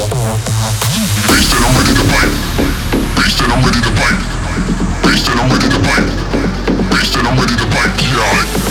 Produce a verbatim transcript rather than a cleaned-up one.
Beast and I'm ready to bite. Beast and I'm ready to bite. Beast and I'm ready to bite. Beast and I'm ready to bite. Yeah.